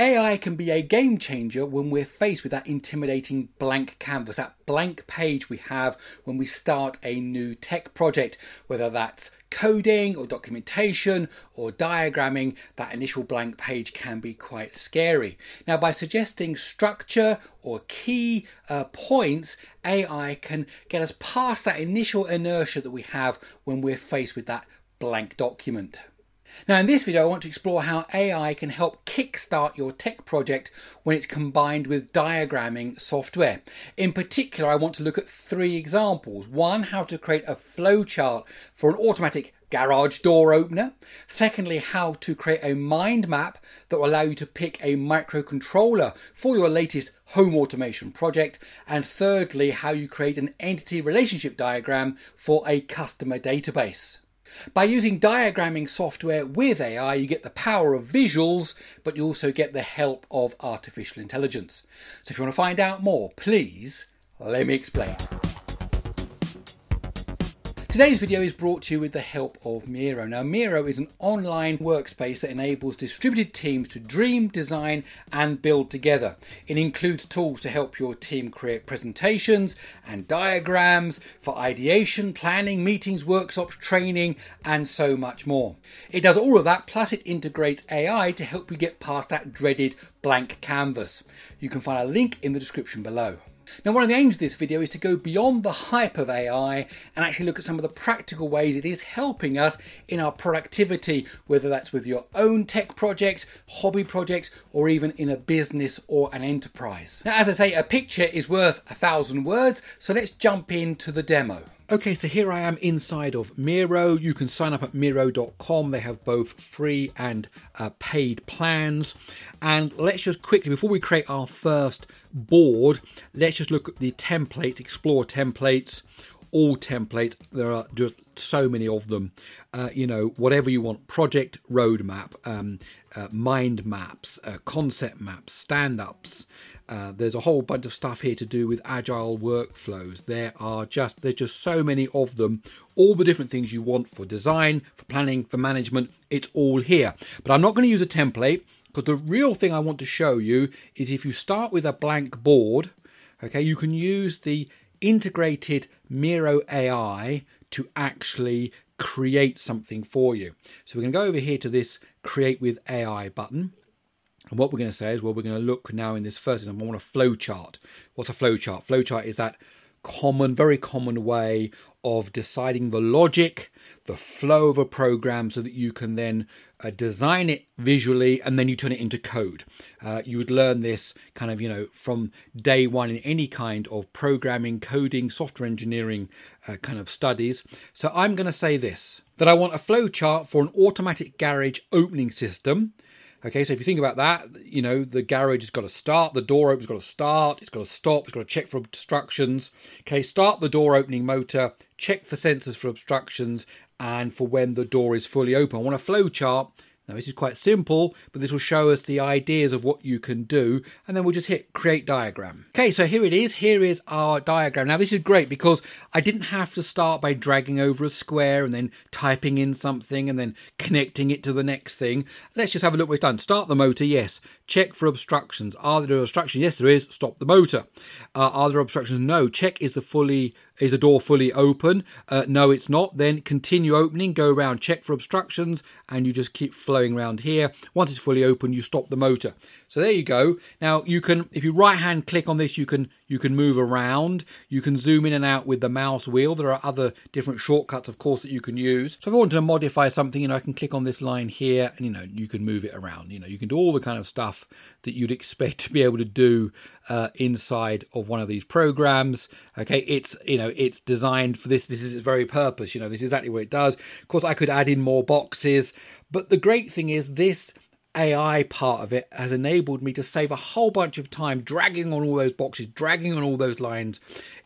AI can be a game changer when we're faced with that intimidating blank canvas, that blank page we have when we start a new tech project, whether that's coding or documentation or diagramming. That initial blank page can be quite scary. Now, by suggesting structure or key points, AI can get us past that initial inertia that we have when we're faced with that blank document. Now, in this video, I want to explore how AI can help kickstart your tech project when it's combined with diagramming software. In particular, I want to look at 3 examples. 1, how to create a flowchart for an automatic garage door opener. Secondly, how to create a mind map that will allow you to pick a microcontroller for your latest home automation project. And thirdly, how you create an entity relationship diagram for a customer database. By using diagramming software with AI, you get the power of visuals, but you also get the help of artificial intelligence. So if you want to find out more, please let me explain. Today's video is brought to you with the help of Miro. Now, Miro is an online workspace that enables distributed teams to dream, design and build together. It includes tools to help your team create presentations and diagrams for ideation, planning, meetings, workshops, training and so much more. It does all of that, plus it integrates AI to help you get past that dreaded blank canvas. You can find a link in the description below. Now, one of the aims of this video is to go beyond the hype of AI and actually look at some of the practical ways it is helping us in our productivity, whether that's with your own tech projects, hobby projects, or even in a business or an enterprise. Now, as I say, a picture is worth 1,000 words, so let's jump into the demo. Okay, so here I am inside of Miro. You can sign up at Miro.com. They have both free and paid plans. And let's just quickly, before we create our first board, let's just look at the templates, explore templates, all templates. There are just so many of them. Whatever you want, project roadmap, mind maps, concept maps, stand-ups. There's a whole bunch of stuff here to do with agile workflows. There's just so many of them. All the different things you want for design, for planning, for management, it's all here. But I'm not going to use a template, because the real thing I want to show you is if you start with a blank board, okay, you can use the integrated Miro AI to actually create something for you. So we're going to go over here to this Create with AI button. And what we're going to say is, well, we're going to look now in this first example, I want a flow chart. What's a flow chart? Flow chart is that very common way of deciding the logic, the flow of a program so that you can then design it visually and then you turn it into code. You would learn this kind of, from day one in any kind of programming, coding, software engineering kind of studies. So I'm going to say this, that I want a flow chart for an automatic garage opening system. Okay, so if you think about that, the garage has got to start, the door open's got to start, it's got to stop, it's got to check for obstructions. Okay, start the door opening motor, check for sensors for obstructions, and for when the door is fully open. I want a flow chart. Now, this is quite simple, but this will show us the ideas of what you can do, and then we'll just hit Create Diagram. Okay, so here it is. Here is our diagram. Now, this is great because I didn't have to start by dragging over a square and then typing in something and then connecting it to the next thing. Let's just have a look what it's done. Start the motor, yes. Check for obstructions. Are there obstructions? Yes, there is. Stop the motor. Are there obstructions? No. Check, is the door fully open? No, it's not. Then continue opening, go around, check for obstructions, and you just keep flowing around here. Once it's fully open, you stop the motor. So there you go. Now you can, if you right hand click on this, you can move around. You can zoom in and out with the mouse wheel. There are other different shortcuts, of course, that you can use. So if I want to modify something, I can click on this line here and, you can move it around. You can do all the kind of stuff that you'd expect to be able to do inside of one of these programs. Okay, it's designed for this. This is its very purpose. This is exactly what it does. Of course, I could add in more boxes, but the great thing is this AI part of it has enabled me to save a whole bunch of time dragging on all those boxes, dragging on all those lines.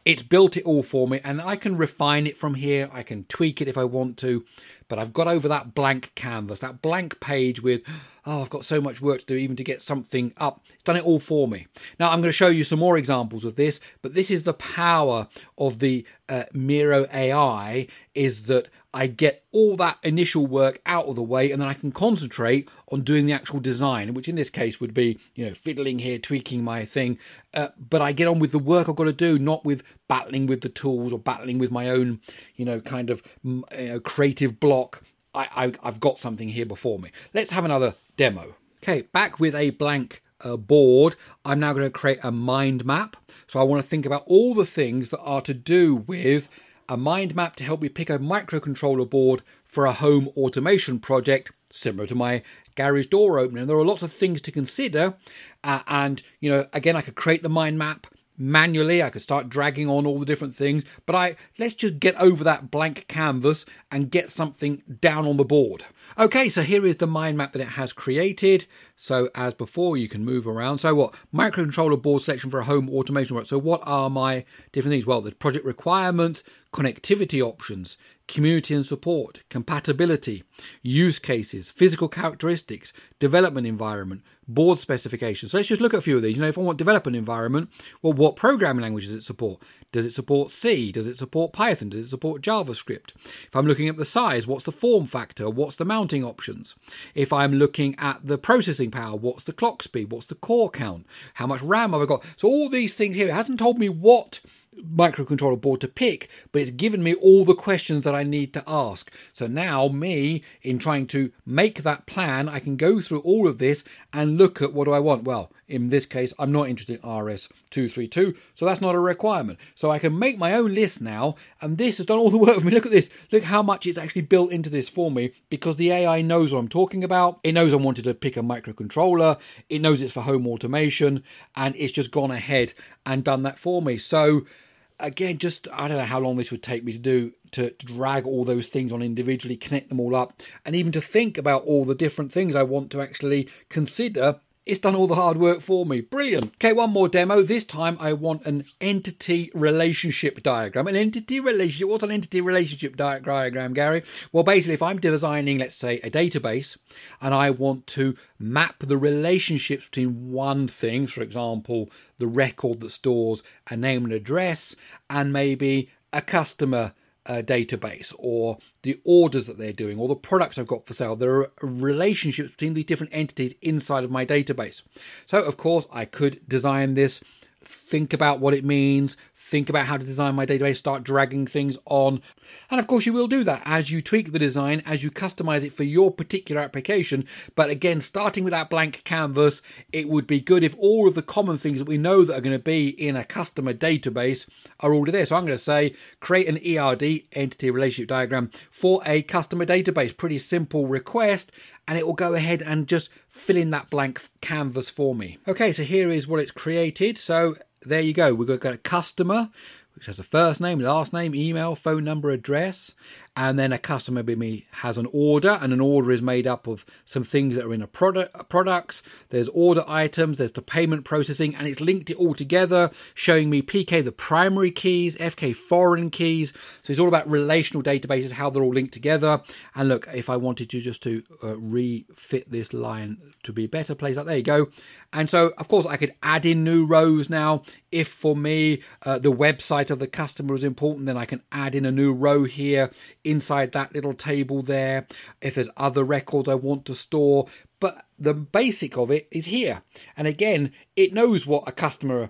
It's built it all for me, and I can refine it from here. I can tweak it if I want to, but I've got over that blank canvas, that blank page with, oh, I've got so much work to do even to get something up. It's done it all for me. Now I'm going to show you some more examples of this, but this is the power of the Miro AI, is that I get all that initial work out of the way, and then I can concentrate on doing the actual design, which in this case would be, fiddling here, tweaking my thing. But I get on with the work I've got to do, not with battling with the tools or battling with my own, kind of creative block. I've got something here before me. Let's have another demo. Okay, back with a blank board, I'm now going to create a mind map. So I want to think about all the things that are to do with a mind map to help me pick a microcontroller board for a home automation project, similar to my garage door opener. And there are lots of things to consider. And again, I could create the mind map manually. I could start dragging on all the different things, but let's just get over that blank canvas and get something down on the board. Okay, so here is the mind map that it has created. So as before, you can move around. So what? Microcontroller board selection for a home automation work. So what are my different things? Well, there's project requirements, connectivity options, community and support, compatibility, use cases, physical characteristics, development environment, board specifications. So let's just look at a few of these. If I want development environment, well, what programming language does it support? Does it support C? Does it support Python? Does it support JavaScript? If I'm looking at the size, what's the form factor? What's the mounting options? If I'm looking at the processing power, what's the clock speed? What's the core count? How much RAM have I got? So all these things here, it hasn't told me what microcontroller board to pick, but it's given me all the questions that I need to ask. So now in trying to make that plan, I can go through all of this and look at what do I want. Well, in this case, I'm not interested in RS-232, so that's not a requirement. So I can make my own list now, and this has done all the work for me. Look at this. Look how much it's actually built into this for me, because the AI knows what I'm talking about. It knows I wanted to pick a microcontroller. It knows it's for home automation, and it's just gone ahead and done that for me. So again, I don't know how long this would take me to do, to drag all those things on individually, connect them all up, and even to think about all the different things I want to actually consider. It's done all the hard work for me. Brilliant. Okay, one more demo. This time I want an entity relationship diagram. An entity relationship. What's an entity relationship diagram, Gary? Well, basically, if I'm designing, let's say, a database, and I want to map the relationships between one thing, for example, the record that stores a name and address, and maybe a customer database, or the orders that they're doing, or the products I've got for sale. There are relationships between these different entities inside of my database. So of course I could design this, think about what it means, think about how to design my database, start dragging things on. And of course you will do that as you tweak the design, as you customize it for your particular application. But again, starting with that blank canvas, it would be good if all of the common things that we know that are going to be in a customer database are already there. So I'm going to say, create an ERD, entity relationship diagram, for a customer database. Pretty simple request, and it will go ahead and just fill in that blank canvas for me. Okay, so here is what it's created. So there you go. We've got a customer, which has a first name, last name, email, phone number, address, and then a customer has an order, and an order is made up of some things that are in a products. There's order items, there's the payment processing, and it's linked it all together, showing me PK, the primary keys, FK, foreign keys. So it's all about relational databases, how they're all linked together. And look, if I wanted to just to refit this line to be a better place, like there you go. And so, of course, I could add in new rows now. If for me, the website of the customer is important, then I can add in a new row here inside that little table there. If there's other records I want to store. But the basic of it is here. And again, it knows what a customer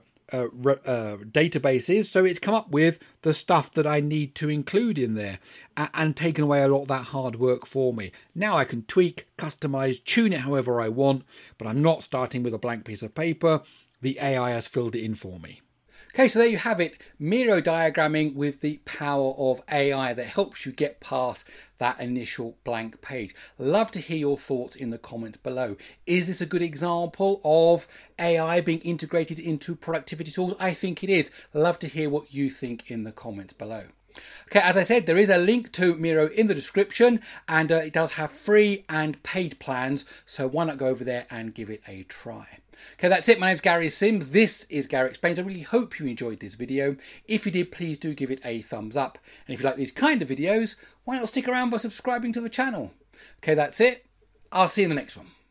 database is, so it's come up with the stuff that I need to include in there and taken away a lot of that hard work for me. Now I can tweak, customize, tune it however I want, but I'm not starting with a blank piece of paper. The AI has filled it in for me. Okay, so there you have it, Miro diagramming with the power of AI that helps you get past that initial blank page. Love to hear your thoughts in the comments below. Is this a good example of AI being integrated into productivity tools? I think it is. Love to hear what you think in the comments below. Okay, as I said, there is a link to Miro in the description, and it does have free and paid plans, so why not go over there and give it a try. Okay, that's it. My name's Gary Sims. This is Gary Explains. I really hope you enjoyed this video. If you did, please do give it a thumbs up. And if you like these kind of videos, why not stick around by subscribing to the channel? Okay, that's it. I'll see you in the next one.